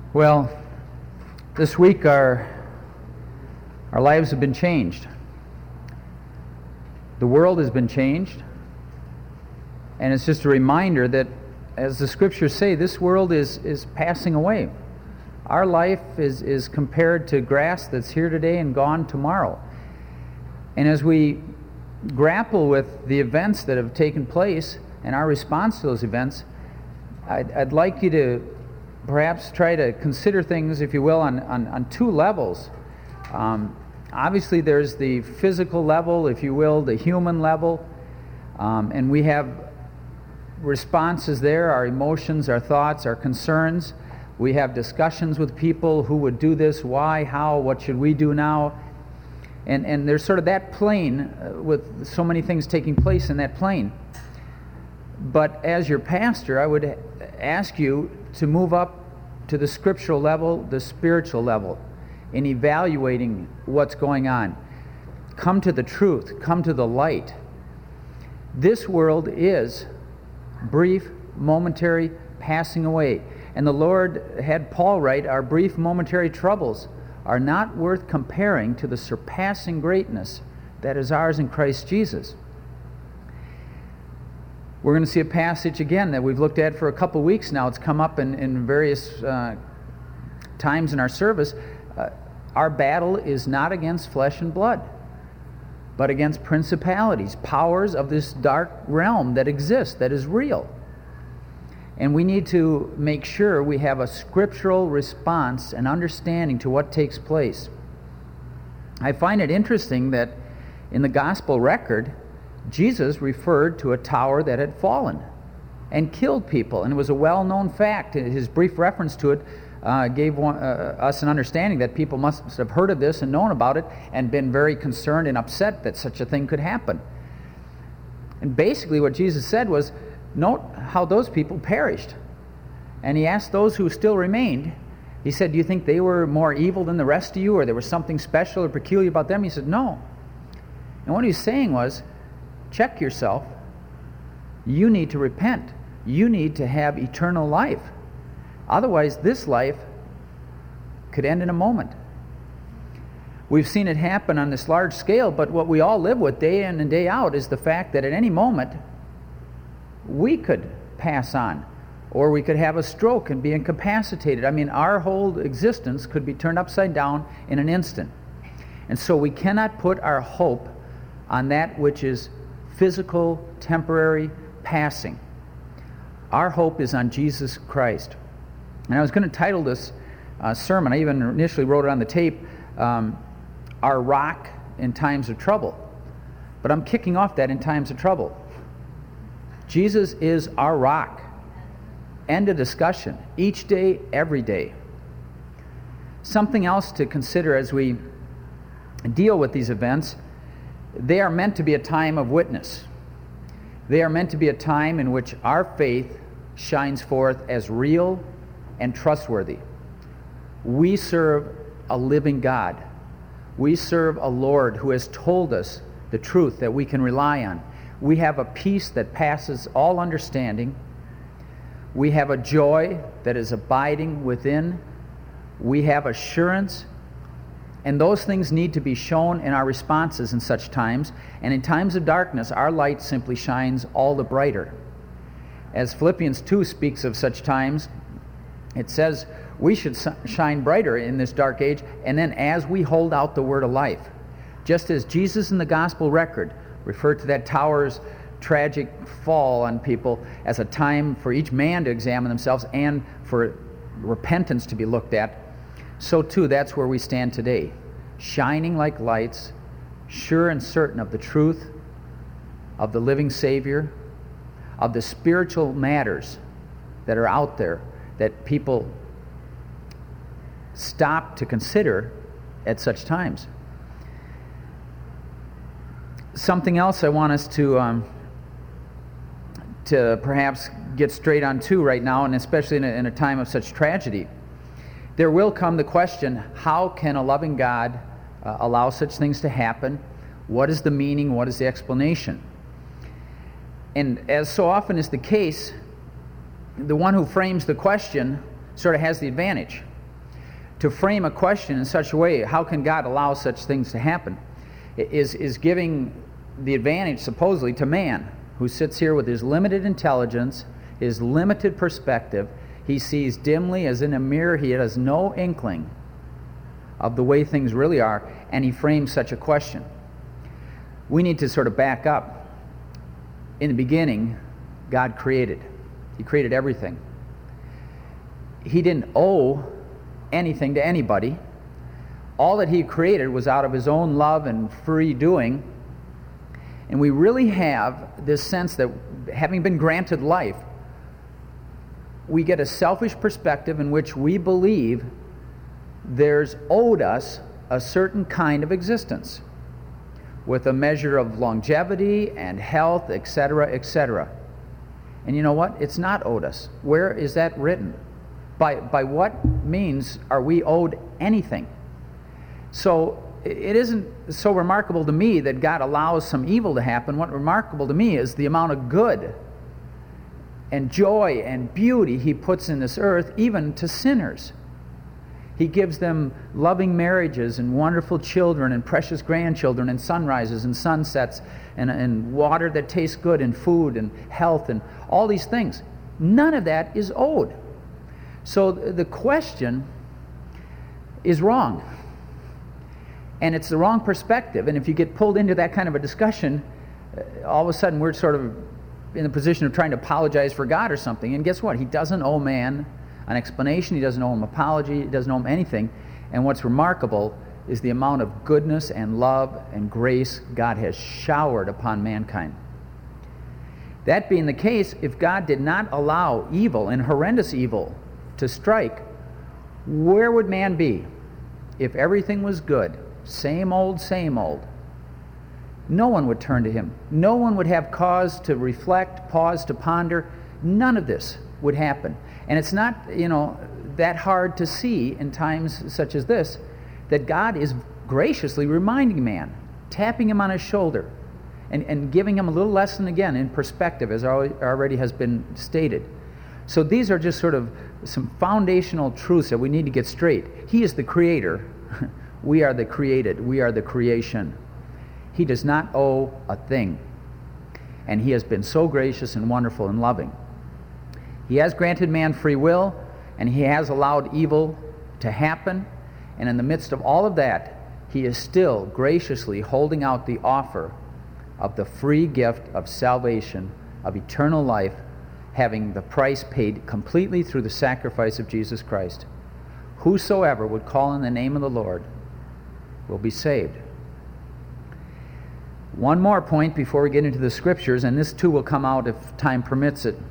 Well, this week our lives have been changed. The world has been changed. And it's just a reminder that, as the scriptures say, this world is passing away. Our life is compared to grass that's here today and gone tomorrow. And as we grapple with the events that have taken place and our response to those events, I'd like you to perhaps try to consider things, if you will, on two levels. Obviously, there's the physical level, if you will, the human level, and we have responses there, our emotions, our thoughts, our concerns. We have discussions with people who would do this, why, how, what should we do now? And there's sort of that plane with so many things taking place in that plane. But as your pastor, I would ask you to move up to the scriptural level, the spiritual level, in evaluating what's going on. Come to the truth, come to the light. This world is brief, momentary, passing away. And the Lord had Paul write, our brief, momentary troubles are not worth comparing to the surpassing greatness that is ours in Christ Jesus. We're going to see a passage again that we've looked at for a couple weeks now. It's come up in various times in our service. Our battle is not against flesh and blood, but against principalities, powers of this dark realm that exists, that is real. And we need to make sure we have a scriptural response and understanding to what takes place. I find it interesting that in the gospel record, Jesus referred to a tower that had fallen and killed people, and it was a well-known fact. His brief reference to it gave us an understanding that people must have heard of this and known about it and been very concerned and upset that such a thing could happen. And basically what Jesus said was, note how those people perished. And he asked those who still remained, he said, do you think they were more evil than the rest of you, or there was something special or peculiar about them? He said, no. And what he was saying was, check yourself. You need to repent. You need to have eternal life. Otherwise, this life could end in a moment. We've seen it happen on this large scale, but what we all live with day in and day out is the fact that at any moment, we could pass on, or we could have a stroke and be incapacitated. I mean, our whole existence could be turned upside down in an instant. And so we cannot put our hope on that which is physical, temporary, passing. Our hope is on Jesus Christ. And I was going to title this sermon, I even initially wrote it on the tape, Our Rock in Times of Trouble. But I'm kicking off that in times of trouble. Jesus is our rock. End of discussion. Each day, every day. Something else to consider as we deal with these events: they are meant to be a time of witness. They are meant to be a time in which our faith shines forth as real and trustworthy. We serve a living God. We serve a Lord who has told us the truth that we can rely on. We have a peace that passes all understanding. We have a joy that is abiding within. We have assurance. And those things need to be shown in our responses in such times. And in times of darkness, our light simply shines all the brighter. As Philippians 2 speaks of such times, it says we should shine brighter in this dark age, and then as we hold out the word of life. Just as Jesus in the gospel record referred to that tower's tragic fall on people as a time for each man to examine themselves and for repentance to be looked at, so too that's where we stand today, shining like lights, sure and certain of the truth, of the living Savior, of the spiritual matters that are out there that people stop to consider at such times. Something else I want us to perhaps get straight on to right now, and especially in a time of such tragedy. There will come the question, how can a loving God allow such things to happen? What is the meaning? What is the explanation? And as so often is the case, the one who frames the question sort of has the advantage. to frame a question in such a way, how can God allow such things to happen, is giving the advantage supposedly to man, who sits here with his limited intelligence, his limited perspective. He sees dimly as in a mirror. He has no inkling of the way things really are, and he frames such a question. We need to sort of back up. In the beginning, God created. He created everything. He didn't owe anything to anybody. All that he created was out of his own love and free doing. And we really have this sense that, having been granted life, we get a selfish perspective in which we believe there's owed us a certain kind of existence with a measure of longevity and health, etc., etc. And you know what? It's not owed us. Where is that written? By what means are we owed anything? So it isn't so remarkable to me that God allows some evil to happen. What's remarkable to me is the amount of good and joy and beauty he puts in this earth, even to sinners. He gives them loving marriages and wonderful children and precious grandchildren and sunrises and sunsets and water that tastes good and food and health and all these things. None of that is owed. So the question is wrong. And it's the wrong perspective. And if you get pulled into that kind of a discussion, all of a sudden we're sort of in the position of trying to apologize for God or something. And guess what? He doesn't owe man an explanation. He doesn't owe him apology. He doesn't owe him anything. And what's remarkable is the amount of goodness and love and grace God has showered upon mankind. That being the case, if God did not allow evil and horrendous evil to strike, where would man be if everything was good? Same old, same old. No one would turn to him. No one would have cause to reflect, pause to ponder. None of this would happen. And it's not, that hard to see in times such as this, that God is graciously reminding man, tapping him on his shoulder, and giving him a little lesson again in perspective, as already has been stated. So these are just sort of some foundational truths that we need to get straight. He is the creator. We are the created. We are the creation. He does not owe a thing. And he has been so gracious and wonderful and loving. He has granted man free will, and he has allowed evil to happen. And in the midst of all of that, he is still graciously holding out the offer of the free gift of salvation, of eternal life, having the price paid completely through the sacrifice of Jesus Christ. Whosoever would call on the name of the Lord will be saved. One more point before we get into the scriptures, and this too will come out if time permits it.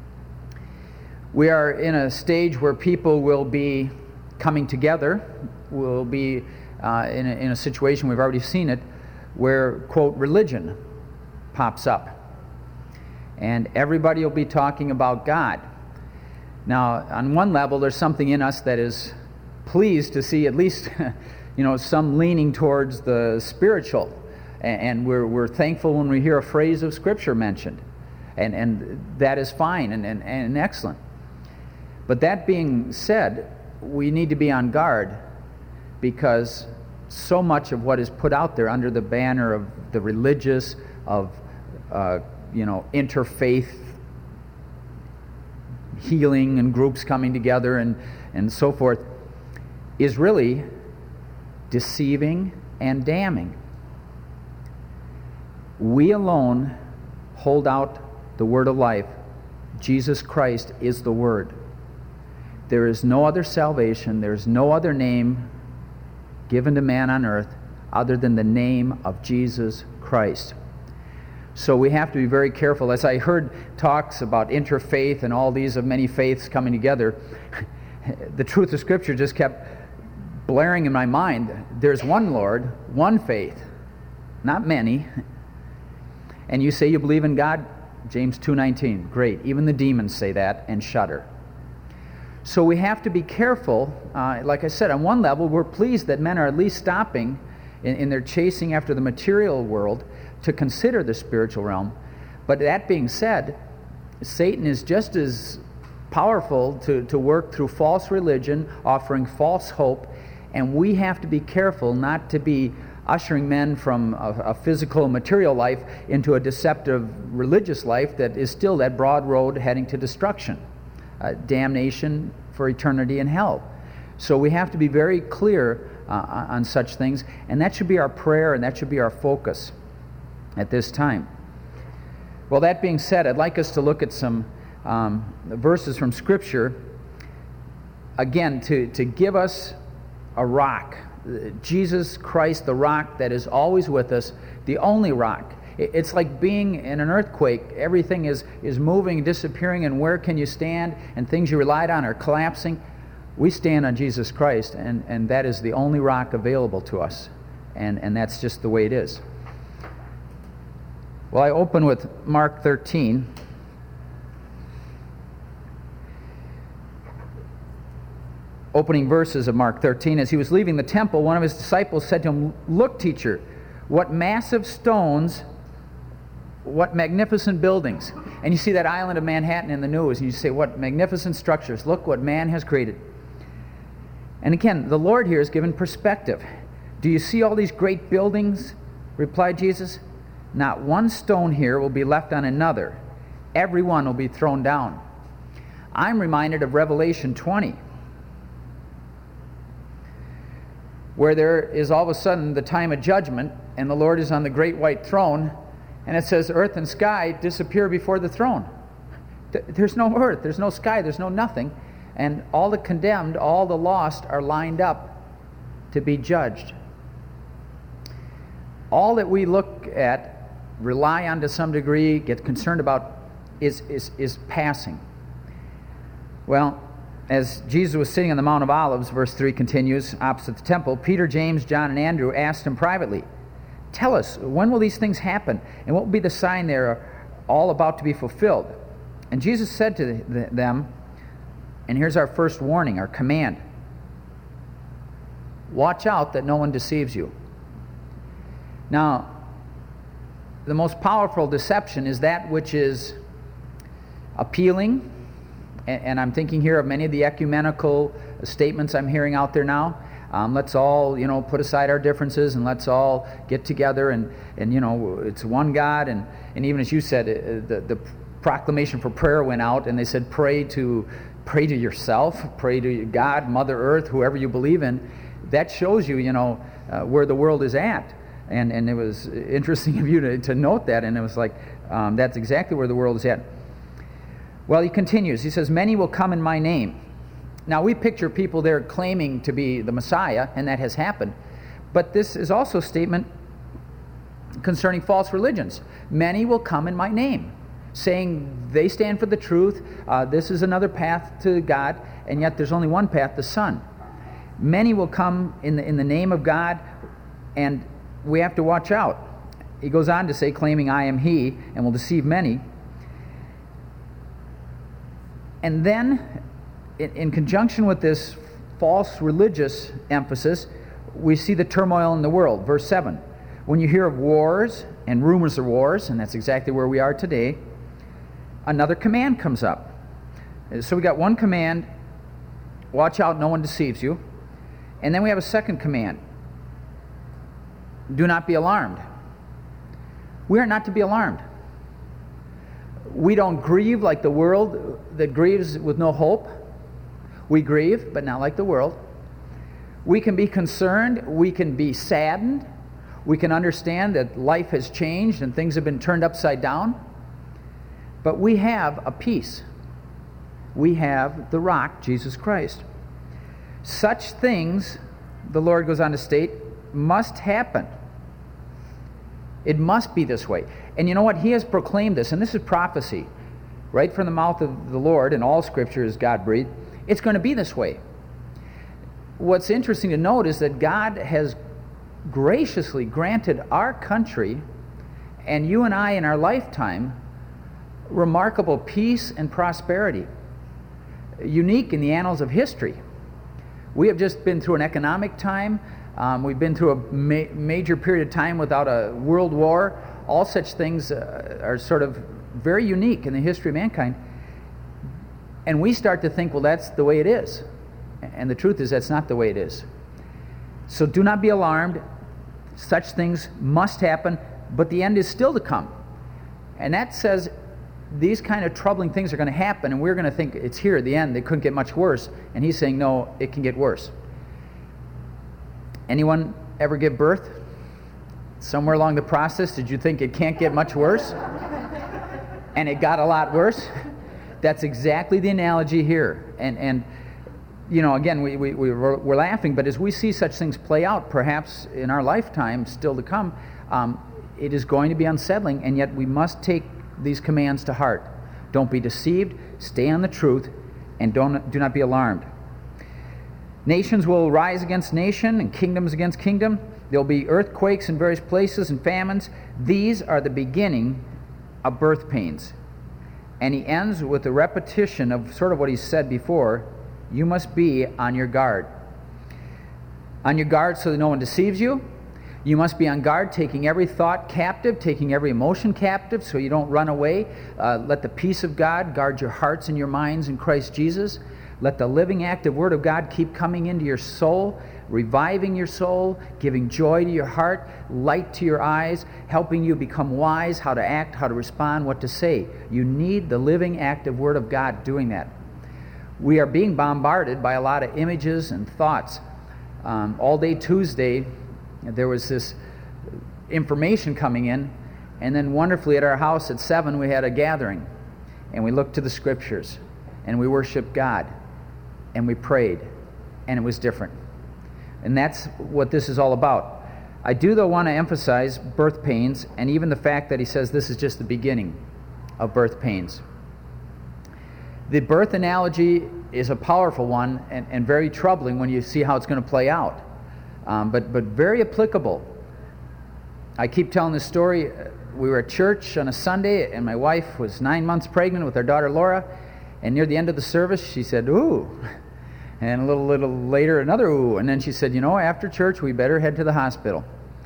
We are in a stage where people will be coming together, will be in a situation, we've already seen it, where, quote, religion pops up. And everybody will be talking about God. Now, on one level, there's something in us that is pleased to see at least, some leaning towards the spiritual. And we're thankful when we hear a phrase of Scripture mentioned. And that is fine and excellent. But that being said, we need to be on guard, because so much of what is put out there under the banner of the religious, of interfaith healing and groups coming together and so forth, is really deceiving and damning. We alone hold out the word of life. Jesus Christ is the Word. There is no other salvation, there is no other name given to man on earth other than the name of Jesus Christ. So we have to be very careful. As I heard talks about interfaith and all these of many faiths coming together, the truth of Scripture just kept blaring in my mind. There's one Lord, one faith, not many. And you say you believe in God? James 2:19. Great. Even the demons say that and shudder. So we have to be careful. Like I said, on one level, we're pleased that men are at least stopping in their chasing after the material world to consider the spiritual realm. But that being said, Satan is just as powerful to work through false religion, offering false hope, and we have to be careful not to be ushering men from a physical, material life into a deceptive religious life that is still that broad road heading to destruction, damnation for eternity in hell. So we have to be very clear on such things, and that should be our prayer and that should be our focus at this time. Well, that being said, I'd like us to look at some verses from Scripture, again, to give us a rock. Jesus Christ, the rock that is always with us, the only rock. It's like being in an earthquake. Everything is moving, disappearing, and where can you stand? And things you relied on are collapsing. We stand on Jesus Christ, and that is the only rock available to us. And that's just the way it is. Well, I open with Mark 13. Opening verses of Mark 13. As he was leaving the temple, one of his disciples said to him, "Look, teacher, what massive stones, what magnificent buildings." And you see that island of Manhattan in the news, and you say, what magnificent structures. Look what man has created. And again, the Lord here is given perspective. "Do you see all these great buildings?" replied Jesus. "Not one stone here will be left on another. Every one will be thrown down." I'm reminded of Revelation 20. Where there is all of a sudden the time of judgment, and the Lord is on the great white throne, and it says earth and sky disappear before the throne. There's no earth, there's no sky, there's no nothing, and all the condemned, all the lost are lined up to be judged. All that we look at, rely on to some degree, get concerned about, is passing. Well, as Jesus was sitting on the Mount of Olives, verse 3 continues, opposite the temple, Peter, James, John, and Andrew asked him privately, "Tell us, when will these things happen? And what will be the sign they are all about to be fulfilled?" And Jesus said to them, and here's our first warning, our command, "Watch out that no one deceives you." Now, the most powerful deception is that which is appealing, and I'm thinking here of many of the ecumenical statements I'm hearing out there now. Let's all, put aside our differences and let's all get together and it's one God. And even as you said, the proclamation for prayer went out and they said, pray to yourself, pray to God, Mother Earth, whoever you believe in. That shows you, where the world is at. And it was interesting of you to note that. And it was like, that's exactly where the world is at. Well, he continues. He says, "Many will come in my name." Now, we picture people there claiming to be the Messiah, and that has happened. But this is also a statement concerning false religions. Many will come in my name, saying they stand for the truth. This is another path to God, and yet there's only one path, the Son. Many will come in the name of God, and we have to watch out. He goes on to say, claiming I am he, and will deceive many. And then, in conjunction with this false religious emphasis, we see the turmoil in the world. Verse 7, when you hear of wars and rumors of wars, and that's exactly where we are today, another command comes up. So we got one command, watch out, no one deceives you. And then we have a second command, do not be alarmed. We are not to be alarmed. We don't grieve like the world that grieves with no hope. We grieve, but not like the world. We can be concerned. We can be saddened. We can understand that life has changed and things have been turned upside down. But we have a peace. We have the rock, Jesus Christ. Such things, the Lord goes on to state, must happen. It must be this way. And you know what? He has proclaimed this, and this is prophecy, right from the mouth of the Lord, and all Scripture is God-breathed. It's going to be this way. What's interesting to note is that God has graciously granted our country, and you and I in our lifetime, remarkable peace and prosperity, unique in the annals of history. We have just been through an economic time. We've been through a major period of time without a world war. All such things are sort of very unique in the history of mankind. And we start to think, well, that's the way it is. And the truth is, that's not the way it is. So do not be alarmed. Such things must happen, but the end is still to come. And that says these kind of troubling things are going to happen, and we're going to think it's here at the end. They couldn't get much worse. And he's saying, no, it can get worse. Anyone ever give birth? Somewhere along the process, did you think it can't get much worse? And it got a lot worse? That's exactly the analogy here. And you know, again, we're laughing, but as we see such things play out, perhaps in our lifetime still to come, it is going to be unsettling, and yet we must take these commands to heart. Don't be deceived, stay on the truth, and do not be alarmed. Nations will rise against nation, and kingdoms against kingdom. There will be earthquakes in various places and famines. These are the beginning of birth pains. And he ends with a repetition of sort of what he said before. You must be on your guard. On your guard so that no one deceives you. You must be on guard, taking every thought captive, taking every emotion captive so you don't run away. Let the peace of God guard your hearts and your minds in Christ Jesus. Let the living, active Word of God keep coming into your soul, reviving your soul, giving joy to your heart, light to your eyes, helping you become wise, how to act, how to respond, what to say. You need the living, active Word of God doing that. We are being bombarded by a lot of images and thoughts. All day Tuesday, there was this information coming in, and then wonderfully at our house at 7 we had a gathering, and we looked to the Scriptures, and we worshiped God, and we prayed, and it was different. And that's what this is all about. I do, though, want to emphasize birth pains, and even the fact that he says this is just the beginning of birth pains. The birth analogy is a powerful one and very troubling when you see how it's going to play out, but very applicable. I keep telling this story. We were at church on a Sunday, and my wife was 9 months pregnant with our daughter Laura, and near the end of the service she said, ooh, and a little later another ooh, and then she said, you know, after church we better head to the hospital.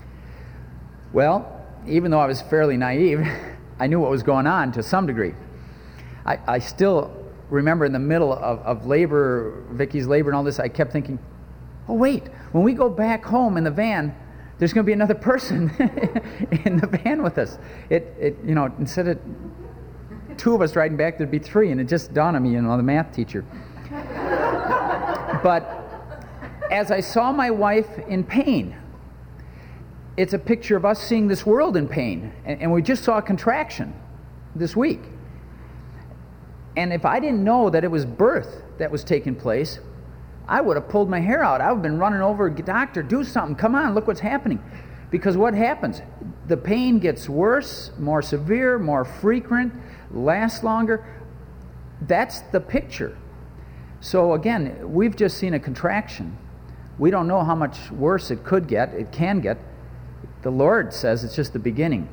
Well, even though I was fairly naive, I knew what was going on to some degree. I still remember in the middle of labor, Vicky's labor and all this, I kept thinking, oh wait, when we go back home in the van, there's going to be another person in the van with us. It you know, instead of 2 of us riding back, there'd be 3, and it just dawned on me, you know, the math teacher. But as I saw my wife in pain, it's a picture of us seeing this world in pain, and we just saw a contraction this week. And if I didn't know that it was birth that was taking place, I would have pulled my hair out. I would have been running over, doctor, do something. Come on, look what's happening. Because what happens? The pain gets worse, more severe, more frequent, lasts longer. That's the picture. So again, we've just seen a contraction. We don't know how much worse it could get, it can get. The Lord says it's just the beginning.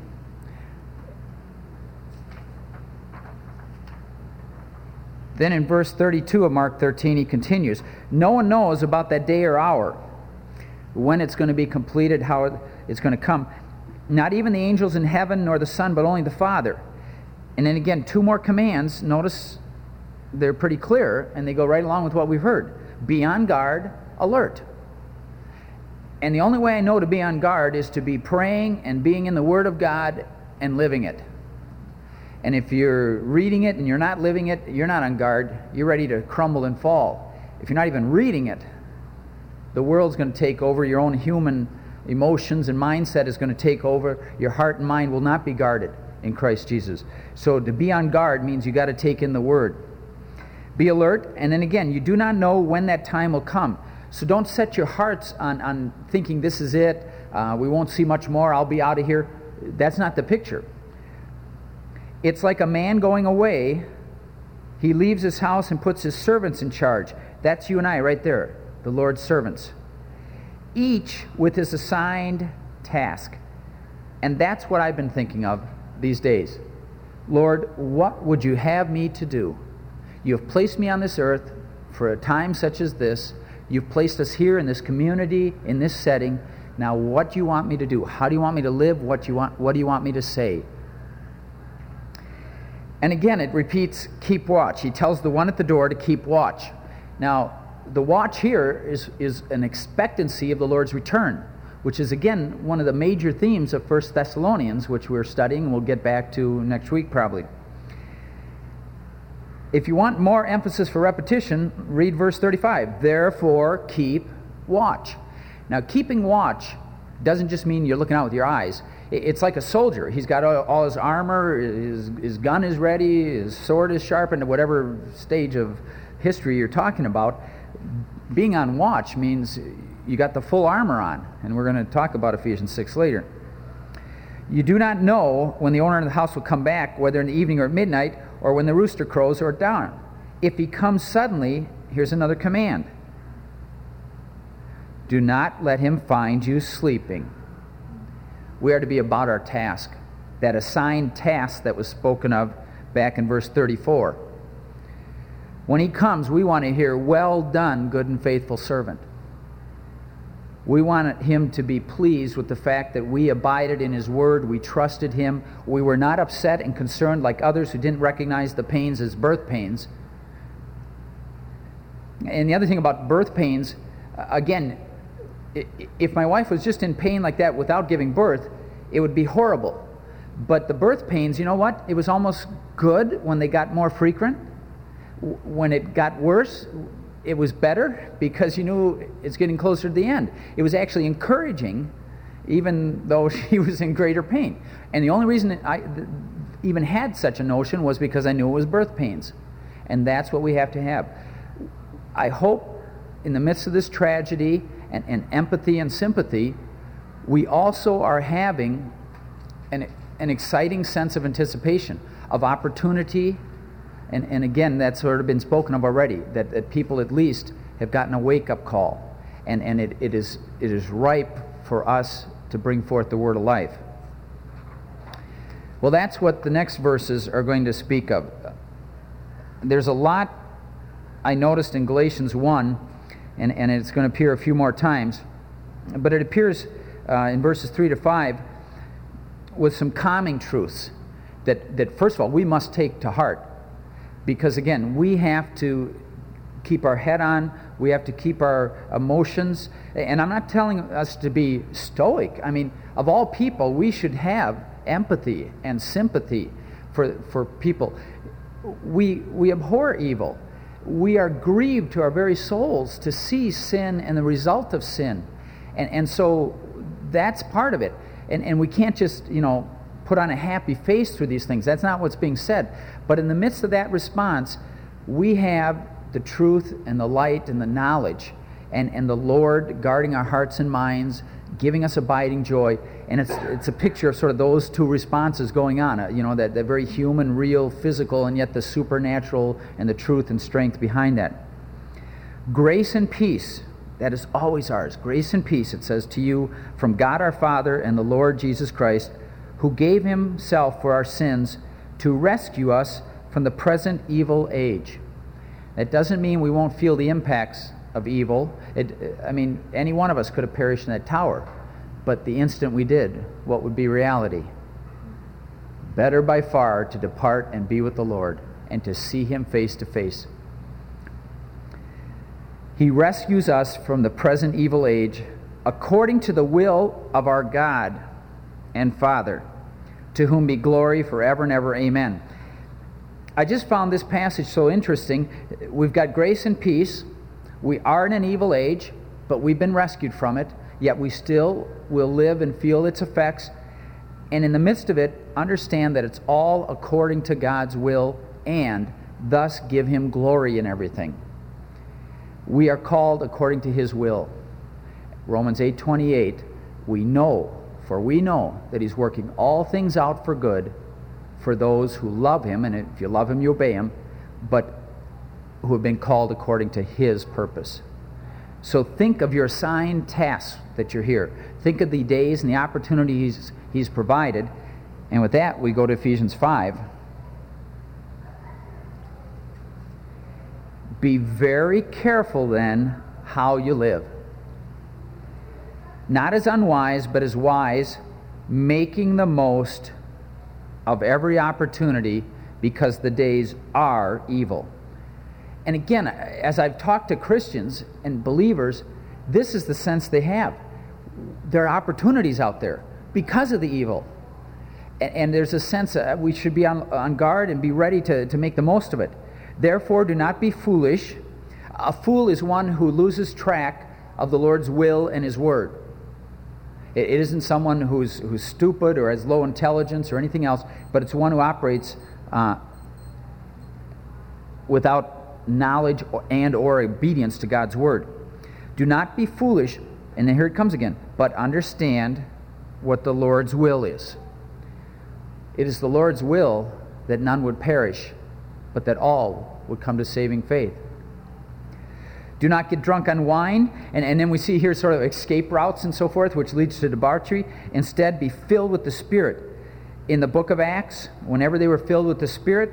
Then in verse 32 of Mark 13, he continues, no one knows about that day or hour, when it's going to be completed, how it's going to come. Not even the angels in heaven, nor the Son, but only the Father. And then again, 2 more commands. Notice they're pretty clear, and they go right along with what we've heard. Be on guard, alert. And the only way I know to be on guard is to be praying and being in the Word of God and living it. And if you're reading it and you're not living it, you're not on guard. You're ready to crumble and fall. If you're not even reading it, the world's going to take over. Your own human emotions and mindset is going to take over. Your heart and mind will not be guarded in Christ Jesus. So to be on guard means you got to take in the Word. Be alert, and then again, you do not know when that time will come. So don't set your hearts on thinking this is it. We won't see much more. I'll be out of here. That's not the picture. It's like a man going away. He leaves his house and puts his servants in charge. That's you and I right there, the Lord's servants. Each with his assigned task. And that's what I've been thinking of these days. Lord, what would you have me to do? You have placed me on this earth for a time such as this. You've placed us here in this community, in this setting. Now what do you want me to do? How do you want me to live? What do you want me to say? And again, it repeats, keep watch. He tells the one at the door to keep watch. Now, the watch here is an expectancy of the Lord's return, which is, again, one of the major themes of 1 Thessalonians, which we're studying and we'll get back to next week probably. If you want more emphasis for repetition, read verse 35. Therefore, keep watch. Now, keeping watch doesn't just mean you're looking out with your eyes. It's like a soldier. He's got all his armor, his gun is ready, his sword is sharpened, at whatever stage of history you're talking about. Being on watch means you got the full armor on, and we're going to talk about Ephesians 6 later. You do not know when the owner of the house will come back, whether in the evening or at midnight, or when the rooster crows or at dawn. If he comes suddenly, here's another command. Do not let him find you sleeping. We are to be about our task, that assigned task that was spoken of back in verse 34. When he comes, we want to hear, well done, good and faithful servant. We want him to be pleased with the fact that we abided in his word, we trusted him, we were not upset and concerned like others who didn't recognize the pains as birth pains. And the other thing about birth pains, again, if my wife was just in pain like that without giving birth, it would be horrible. But the birth pains, you know what? It was almost good when they got more frequent. When it got worse, it was better because you knew it's getting closer to the end. It was actually encouraging, even though she was in greater pain. And the only reason I even had such a notion was because I knew it was birth pains. And that's what we have to have. I hope in the midst of this tragedy and empathy and sympathy, we also are having an exciting sense of anticipation, of opportunity. And again, that's sort of been spoken of already, that people at least have gotten a wake-up call. And it is ripe for us to bring forth the word of life. Well, that's what the next verses are going to speak of. There's a lot I noticed in Galatians 1, and it's going to appear a few more times, but it appears in verses 3 to 5 with some calming truths that first of all, we must take to heart. Because again, we have to keep our head on, we have to keep our emotions, and I'm not telling us to be stoic. I mean, of all people, we should have empathy and sympathy for people. We abhor evil. We are grieved to our very souls to see sin and the result of sin. And so that's part of it. And we can't just, put on a happy face through these things. That's not what's being said. But in the midst of that response, we have the truth and the light and the knowledge and the Lord guarding our hearts and minds, giving us abiding joy. And it's a picture of sort of those two responses going on, that very human, real, physical, and yet the supernatural and the truth and strength behind that. Grace and peace, that is always ours. Grace and peace, it says, to you from God our Father and the Lord Jesus Christ, who gave himself for our sins to rescue us from the present evil age. That doesn't mean we won't feel the impacts of evil. Any one of us could have perished in that tower. But the instant we did, what would be reality? Better by far to depart and be with the Lord and to see him face to face. He rescues us from the present evil age according to the will of our God and Father, to whom be glory forever and ever. Amen. I just found this passage so interesting. We've got grace and peace. We are in an evil age, but we've been rescued from it, yet we still will live and feel its effects. And in the midst of it, understand that it's all according to God's will, and thus give him glory in everything. We are called according to his will. Romans 8:28, we know that he's working all things out for good for those who love him, and if you love him, you obey him, but who have been called according to his purpose. So think of your assigned tasks that you're here. Think of the days and the opportunities he's provided. And with that, we go to Ephesians 5. Be very careful then how you live. Not as unwise, but as wise, making the most of every opportunity, because the days are evil. And again, as I've talked to Christians and believers, this is the sense they have. There are opportunities out there because of the evil. And there's a sense we should be on guard and be ready to make the most of it. Therefore, do not be foolish. A fool is one who loses track of the Lord's will and His word. It isn't someone who's stupid or has low intelligence or anything else, but it's one who operates without knowledge or obedience to God's word. Do not be foolish, and then here it comes again, but understand what the Lord's will is. It is the Lord's will that none would perish, but that all would come to saving faith. Do not get drunk on wine, and then we see here sort of escape routes and so forth, which leads to debauchery. Instead, be filled with the Spirit. In the book of Acts, whenever they were filled with the Spirit,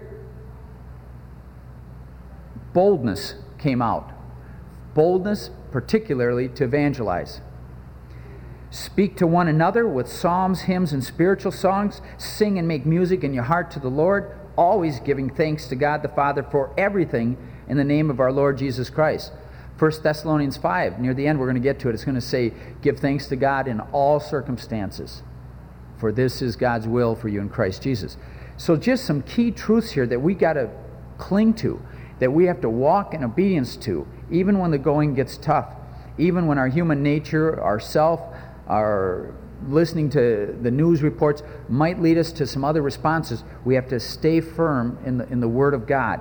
boldness came out. Boldness, particularly to evangelize. Speak to one another with psalms, hymns, and spiritual songs. Sing and make music in your heart to the Lord, always giving thanks to God the Father for everything in the name of our Lord Jesus Christ. 1 Thessalonians 5, near the end we're going to get to it, it's going to say, give thanks to God in all circumstances, for this is God's will for you in Christ Jesus. So just some key truths here that we got to cling to, that we have to walk in obedience to, even when the going gets tough, even when our human nature, our listening to the news reports might lead us to some other responses. We have to stay firm in the Word of God.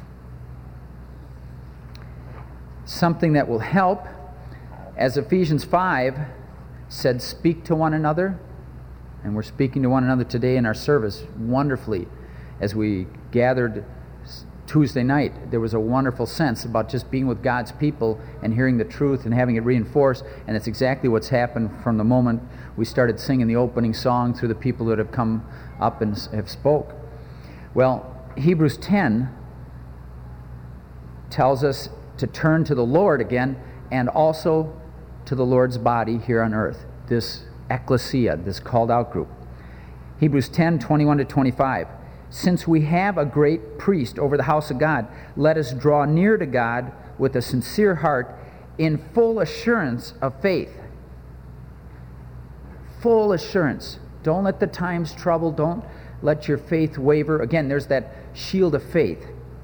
Something that will help, as Ephesians 5 said, speak to one another, and we're speaking to one another today in our service wonderfully. As we gathered Tuesday night, there was a wonderful sense about just being with God's people and hearing the truth and having it reinforced, and it's exactly what's happened from the moment we started singing the opening song through the people that have come up and have spoke. Well, Hebrews 10 tells us to turn to the Lord again, and also to the Lord's body here on earth, this ecclesia, this called out group. Hebrews 10, 21 to 25. Since we have a great priest over the house of God, let us draw near to God with a sincere heart in full assurance of faith. Full assurance. Don't let the times trouble, don't let your faith waver. Again, there's that shield of faith.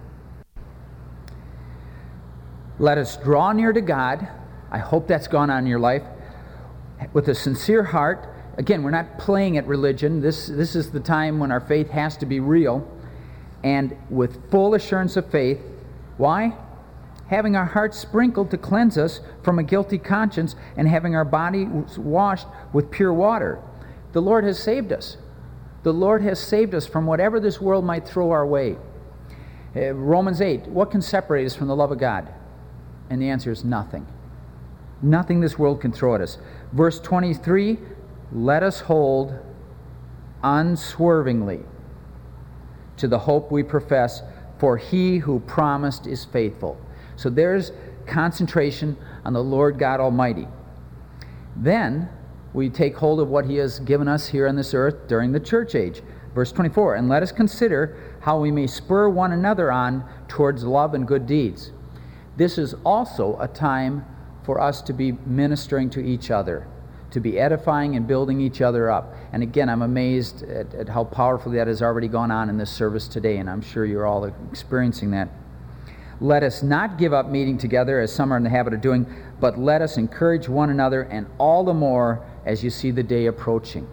Let us draw near to God. I hope that's gone on in your life. With a sincere heart. Again, we're not playing at religion. This is the time when our faith has to be real. And with full assurance of faith. Why? Having our hearts sprinkled to cleanse us from a guilty conscience, and having our body washed with pure water. The Lord has saved us. The Lord has saved us from whatever this world might throw our way. Romans 8, what can separate us from the love of God? And the answer is nothing. Nothing this world can throw at us. Verse 23, let us hold unswervingly to the hope we profess, for He who promised is faithful. So there's concentration on the Lord God Almighty. Then we take hold of what He has given us here on this earth during the church age. Verse 24, and let us consider how we may spur one another on towards love and good deeds. This is also a time for us to be ministering to each other, to be edifying and building each other up. And again, I'm amazed at how powerfully that has already gone on in this service today, and I'm sure you're all experiencing that. Let us not give up meeting together, as some are in the habit of doing, but let us encourage one another, and all the more as you see the day approaching.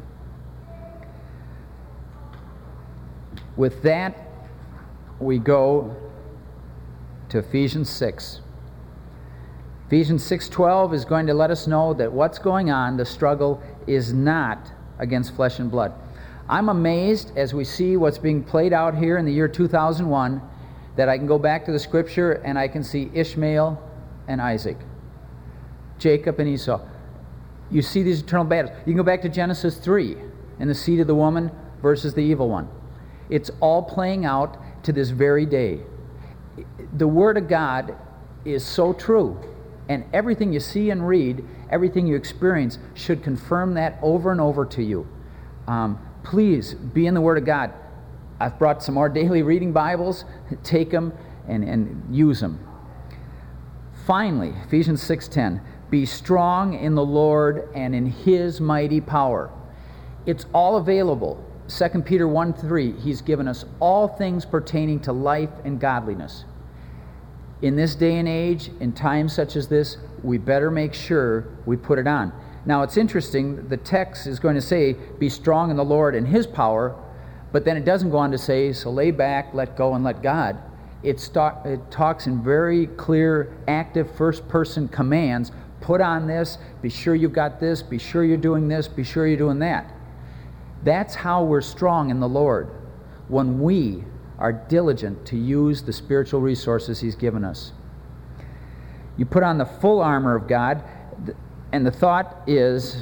With that, we go to Ephesians 6. Ephesians 6:12 is going to let us know that what's going on, the struggle, is not against flesh and blood. I'm amazed as we see what's being played out here in the year 2001 that I can go back to the Scripture and I can see Ishmael and Isaac, Jacob and Esau. You see these eternal battles. You can go back to Genesis 3 and the seed of the woman versus the evil one. It's all playing out to this very day. The Word of God is so true, and everything you see and read, everything you experience should confirm that over and over to you. Please be in the Word of God. I've brought some more daily reading Bibles. Take them and use them. Finally, Ephesians 6:10, be strong in the Lord and in His mighty power. It's all available. 2 Peter 1:3, He's given us all things pertaining to life and godliness. In this day and age, in times such as this, we better make sure we put it on. Now, it's interesting, the text is going to say, be strong in the Lord and His power, but then it doesn't go on to say, so lay back, let go, and let God. It talks in very clear, active, first-person commands. Put on this, be sure you've got this, be sure you're doing this, be sure you're doing that. That's how we're strong in the Lord, when we are diligent to use the spiritual resources He's given us. You put on the full armor of God, and the thought is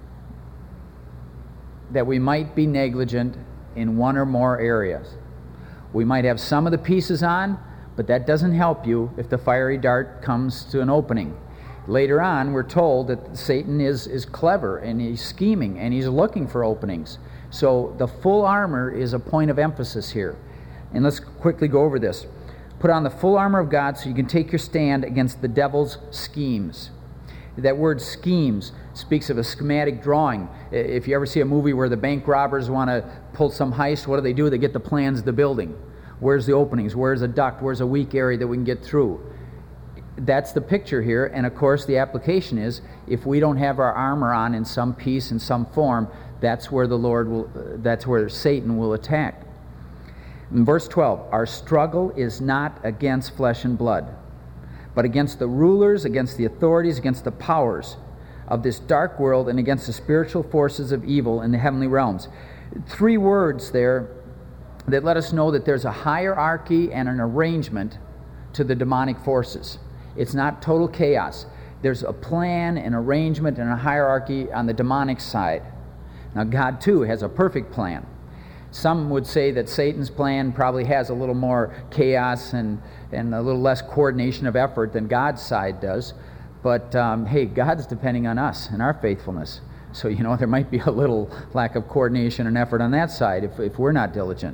that we might be negligent in one or more areas. We might have some of the pieces on, but that doesn't help you if the fiery dart comes to an opening. Later on, we're told that Satan is clever, and he's scheming, and he's looking for openings. So the full armor is a point of emphasis here. And let's quickly go over this. Put on the full armor of God so you can take your stand against the devil's schemes. That word schemes speaks of a schematic drawing. If you ever see a movie where the bank robbers want to pull some heist, what do? They get the plans of the building. Where's the openings? Where's a duct? Where's a weak area that we can get through? That's the picture here, and of course the application is, if we don't have our armor on in some piece, in some form, that's where that's where Satan will attack. In verse 12, our struggle is not against flesh and blood, but against the rulers, against the authorities, against the powers of this dark world, and against the spiritual forces of evil in the heavenly realms. 3 words there that let us know that there's a hierarchy and an arrangement to the demonic forces. It's not total chaos. There's a plan, an arrangement, and a hierarchy on the demonic side. Now, God, too, has a perfect plan. Some would say that Satan's plan probably has a little more chaos and a little less coordination of effort than God's side does. But, hey, God's depending on us and our faithfulness. So, there might be a little lack of coordination and effort on that side if we're not diligent.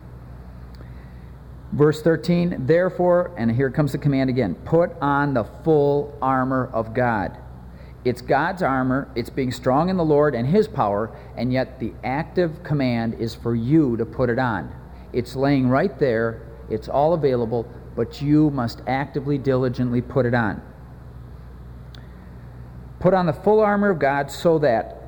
Verse 13, therefore, and here comes the command again, put on the full armor of God. It's God's armor, it's being strong in the Lord and His power, and yet the active command is for you to put it on. It's laying right there, it's all available, but you must actively, diligently put it on. Put on the full armor of God so that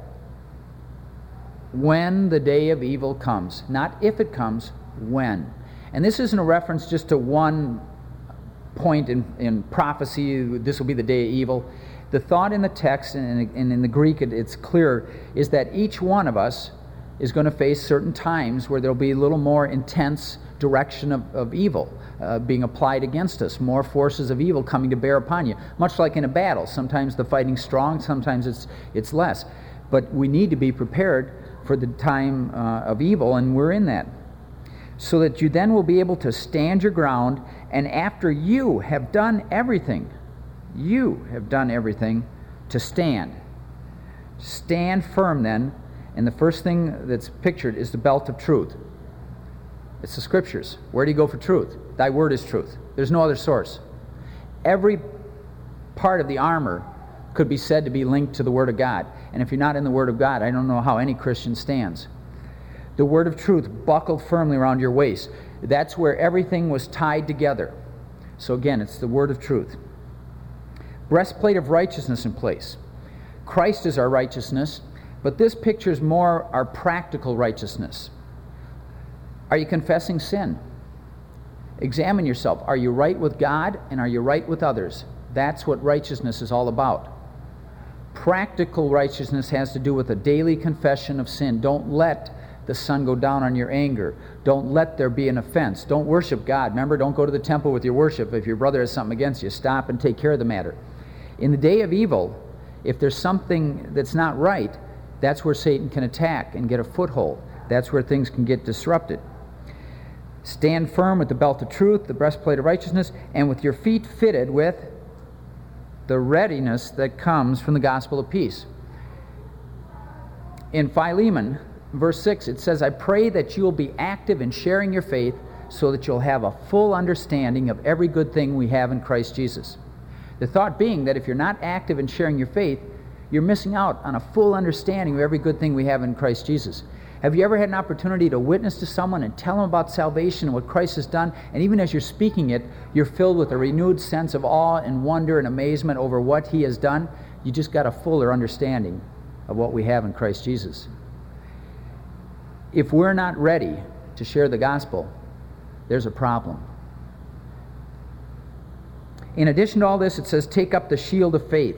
when the day of evil comes, not if it comes, when. And this isn't a reference just to one point in prophecy, this will be the day of evil. The thought in the text, and in the Greek it's clear, is that each one of us is going to face certain times where there'll be a little more intense direction of evil being applied against us, more forces of evil coming to bear upon you. Much like in a battle, sometimes the fighting's strong, sometimes it's less. But we need to be prepared for the time of evil, and we're in that. So that you then will be able to stand your ground, and after you have done everything to stand. Stand firm then, and the first thing that's pictured is the belt of truth. It's the Scriptures. Where do you go for truth? Thy word is truth. There's no other source. Every part of the armor could be said to be linked to the Word of God. And if you're not in the Word of God, I don't know how any Christian stands. The word of truth buckled firmly around your waist. That's where everything was tied together. So again, it's the word of truth. Breastplate of righteousness in place. Christ is our righteousness, but this pictures more our practical righteousness. Are you confessing sin? Examine yourself. Are you right with God, and are you right with others? That's what righteousness is all about. Practical righteousness has to do with a daily confession of sin. Don't let the sun go down on your anger. Don't let there be an offense. Don't worship God. Remember, don't go to the temple with your worship. If your brother has something against you, stop and take care of the matter. In the day of evil, if there's something that's not right, that's where Satan can attack and get a foothold. That's where things can get disrupted. Stand firm with the belt of truth, the breastplate of righteousness, and with your feet fitted with the readiness that comes from the gospel of peace. In Philemon, verse 6, it says, I pray that you will be active in sharing your faith so that you'll have a full understanding of every good thing we have in Christ Jesus. The thought being that if you're not active in sharing your faith, you're missing out on a full understanding of every good thing we have in Christ Jesus. Have you ever had an opportunity to witness to someone and tell them about salvation and what Christ has done, and even as you're speaking it, you're filled with a renewed sense of awe and wonder and amazement over what He has done? You just got a fuller understanding of what we have in Christ Jesus. If we're not ready to share the gospel, there's a problem. In addition to all this, it says, take up the shield of faith.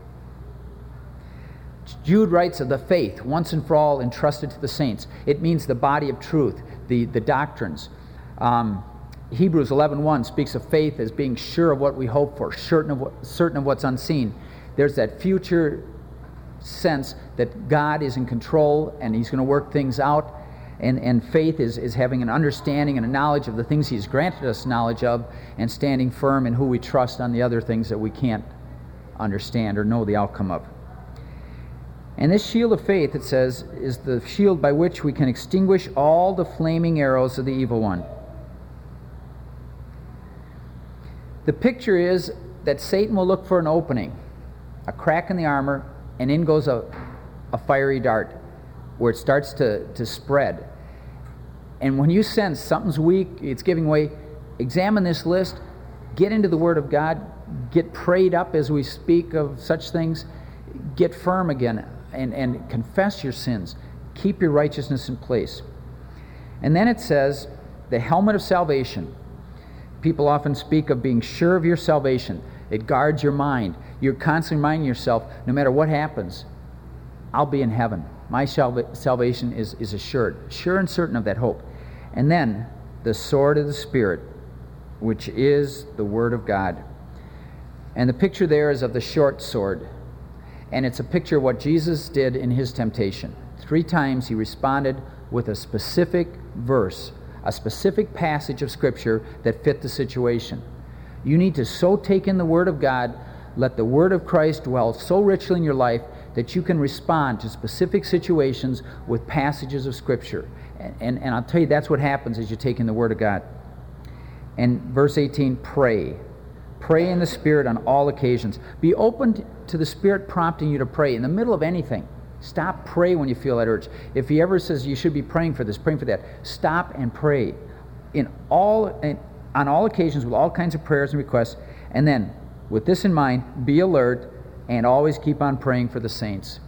Jude writes of the faith, once and for all entrusted to the saints. It means the body of truth, the doctrines. Hebrews 11:1 speaks of faith as being sure of what we hope for, certain of what's unseen. There's that future sense that God is in control and He's going to work things out. And faith is having an understanding and a knowledge of the things He's granted us knowledge of, and standing firm in who we trust on the other things that we can't understand or know the outcome of. And this shield of faith, it says, is the shield by which we can extinguish all the flaming arrows of the evil one. The picture is that Satan will look for an opening, a crack in the armor, and in goes a fiery dart where it starts to spread. And when you sense something's weak, it's giving way, examine this list, get into the Word of God, get prayed up as we speak of such things, get firm again, and confess your sins. Keep your righteousness in place. And then it says, the helmet of salvation. People often speak of being sure of your salvation. It guards your mind. You're constantly reminding yourself, no matter what happens, I'll be in heaven. My salvation is assured. Sure and certain of that hope. And then, the sword of the Spirit, which is the Word of God. And the picture there is of the short sword. And it's a picture of what Jesus did in His temptation. 3 times He responded with a specific verse, a specific passage of Scripture that fit the situation. You need to so take in the Word of God, let the Word of Christ dwell so richly in your life that you can respond to specific situations with passages of Scripture. And I'll tell you, that's what happens as you take in the Word of God. And verse 18, pray. Pray in the Spirit on all occasions. Be open to the Spirit prompting you to pray in the middle of anything. Stop, pray when you feel that urge. If He ever says you should be praying for this, praying for that, stop and pray. On all occasions with all kinds of prayers and requests. And then, with this in mind, be alert and always keep on praying for the saints.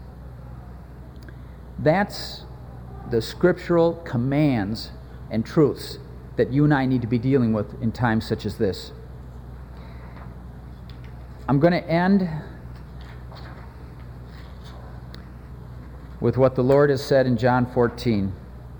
That's the scriptural commands and truths that you and I need to be dealing with in times such as this. I'm going to end with what the Lord has said in John 14.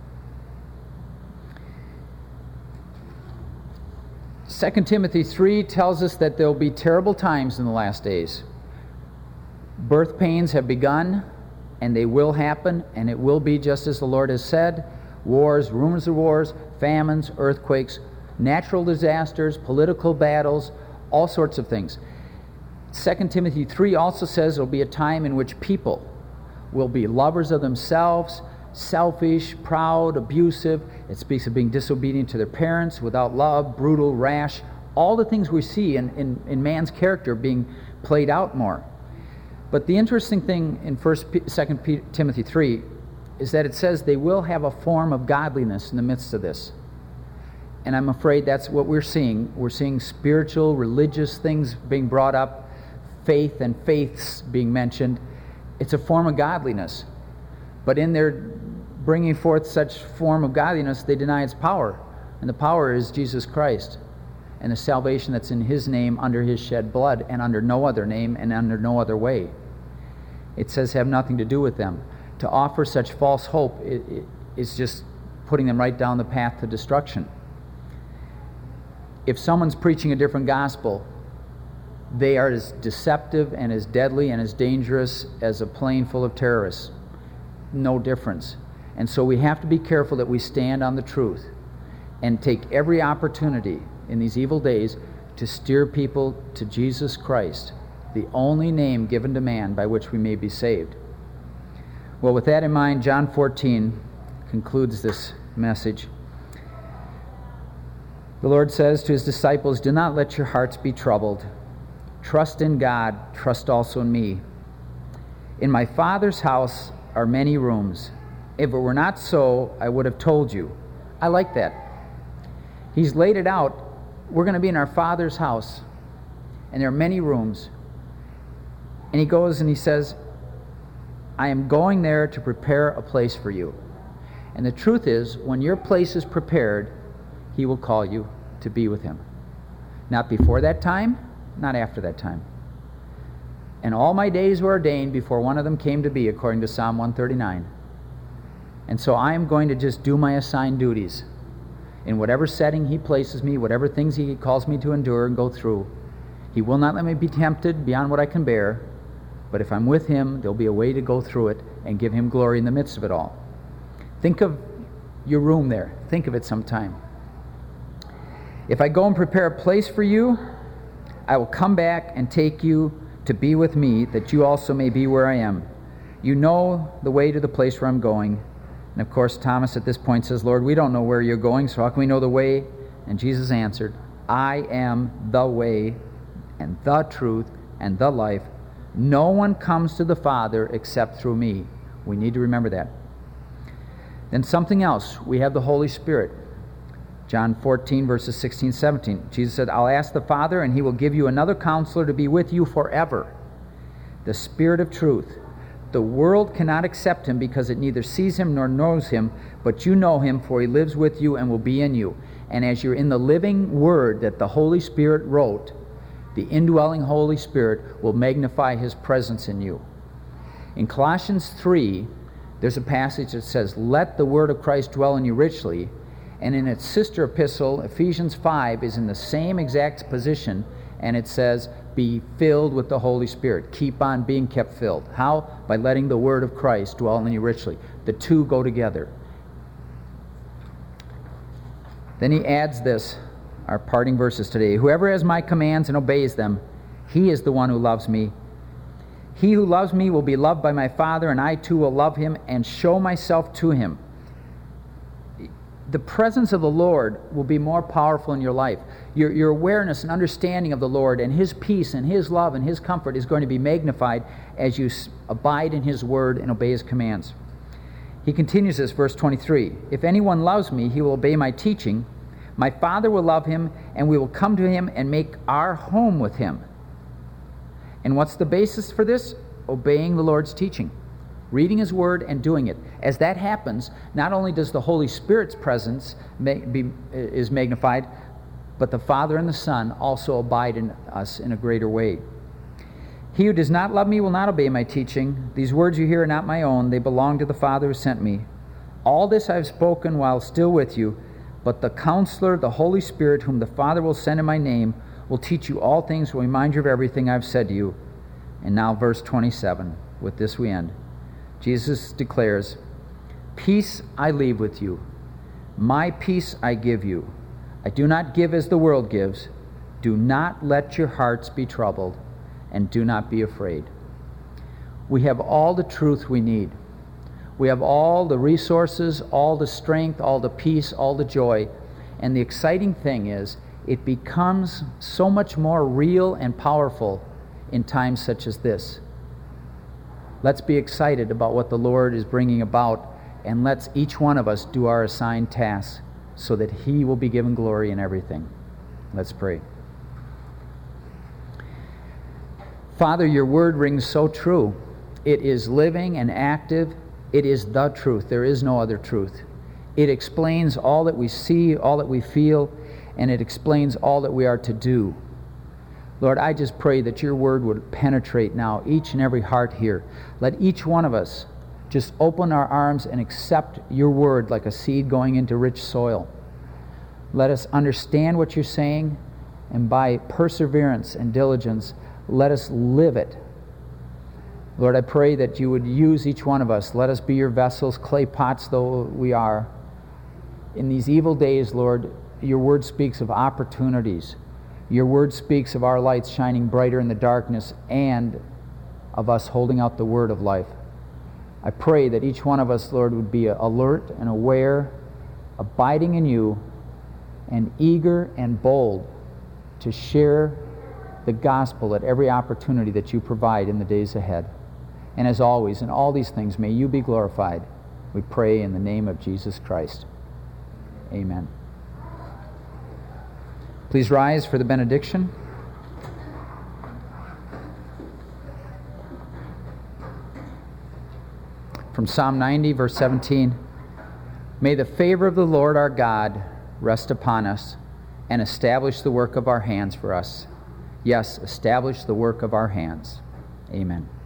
2 Timothy 3 tells us that there will be terrible times in the last days. Birth pains have begun, and they will happen, and it will be just as the Lord has said. Wars, rumors of wars, famines, earthquakes, natural disasters, political battles, all sorts of things. 2 Timothy 3 also says there will be a time in which people will be lovers of themselves, selfish, proud, abusive. It speaks of being disobedient to their parents, without love, brutal, rash, all the things we see in man's character being played out more. But the interesting thing in 2 Timothy 3 is that it says they will have a form of godliness in the midst of this. And I'm afraid that's what we're seeing. We're seeing spiritual, religious things being brought up, faith and faiths being mentioned. It's a form of godliness. But in their bringing forth such form of godliness, they deny its power. And the power is Jesus Christ and the salvation that's in His name, under His shed blood, and under no other name and under no other way. It says have nothing to do with them. To offer such false hope is just putting them right down the path to destruction. If someone's preaching a different gospel, they are as deceptive and as deadly and as dangerous as a plane full of terrorists. No difference. And so we have to be careful that we stand on the truth and take every opportunity in these evil days to steer people to Jesus Christ, the only name given to man by which we may be saved. Well, with that in mind, John 14, concludes this message. The Lord says to his disciples, "Do not let your hearts be troubled. Trust in God, trust also in me. In my Father's house are many rooms. If it were not so, I would have told you." I like that. He's laid it out. We're going to be in our Father's house, and there are many rooms. And he goes and he says, "I am going there to prepare a place for you." And the truth is, when your place is prepared, he will call you to be with him. Not before that time, not after that time. "And all my days were ordained before one of them came to be," according to Psalm 139. And so I am going to just do my assigned duties. In whatever setting he places me, whatever things he calls me to endure and go through, he will not let me be tempted beyond what I can bear. But if I'm with him, there'll be a way to go through it and give him glory in the midst of it all. Think of your room there. Think of it sometime. "If I go and prepare a place for you, I will come back and take you to be with me, that you also may be where I am. You know the way to the place where I'm going." And of course, Thomas at this point says, "Lord, we don't know where you're going, so how can we know the way?" And Jesus answered, "I am the way and the truth and the life. No one comes to the Father except through me." We need to remember that. Then something else. We have the Holy Spirit. John 14, verses 16, 17. Jesus said, "I'll ask the Father, and he will give you another counselor to be with you forever, the Spirit of truth. The world cannot accept him because it neither sees him nor knows him, but you know him, for he lives with you and will be in you." And as you're in the living Word that the Holy Spirit wrote, the indwelling Holy Spirit will magnify his presence in you. In Colossians 3, there's a passage that says, "Let the word of Christ dwell in you richly." And in its sister epistle, Ephesians 5, is in the same exact position, and it says, "Be filled with the Holy Spirit." Keep on being kept filled. How? By letting the word of Christ dwell in you richly. The two go together. Then he adds this, our parting verses today. "Whoever has my commands and obeys them, he is the one who loves me. He who loves me will be loved by my Father, and I too will love him and show myself to him." The presence of the Lord will be more powerful in your life. Your awareness and understanding of the Lord and his peace and his love and his comfort is going to be magnified as you abide in his word and obey his commands. He continues this, verse 23. "If anyone loves me, he will obey my teaching. My Father will love him, and we will come to him and make our home with him." And what's the basis for this? Obeying the Lord's teaching. Reading his word and doing it. As that happens, not only does the Holy Spirit's presence is magnified, but the Father and the Son also abide in us in a greater way. "He who does not love me will not obey my teaching. These words you hear are not my own. They belong to the Father who sent me. All this I have spoken while still with you, but the Counselor, the Holy Spirit, whom the Father will send in my name, will teach you all things, will remind you of everything I've said to you." And now verse 27. With this we end. Jesus declares, "Peace I leave with you. My peace I give you. I do not give as the world gives. Do not let your hearts be troubled, and do not be afraid." We have all the truth we need. We have all the resources, all the strength, all the peace, all the joy. And the exciting thing is, it becomes so much more real and powerful in times such as this. Let's be excited about what the Lord is bringing about, and let's each one of us do our assigned tasks so that he will be given glory in everything. Let's pray. Father, your word rings so true. It is living and active. It is the truth. There is no other truth. It explains all that we see, all that we feel, and it explains all that we are to do. Lord, I just pray that your word would penetrate now each and every heart here. Let each one of us just open our arms and accept your word like a seed going into rich soil. Let us understand what you're saying, and by perseverance and diligence, let us live it. Lord, I pray that you would use each one of us. Let us be your vessels, clay pots though we are. In these evil days, Lord, your word speaks of opportunities. Your word speaks of our lights shining brighter in the darkness, and of us holding out the word of life. I pray that each one of us, Lord, would be alert and aware, abiding in you, and eager and bold to share the gospel at every opportunity that you provide in the days ahead. And as always, in all these things, may you be glorified. We pray in the name of Jesus Christ. Amen. Please rise for the benediction. From Psalm 90, verse 17. May the favor of the Lord our God rest upon us and establish the work of our hands for us. Yes, establish the work of our hands. Amen.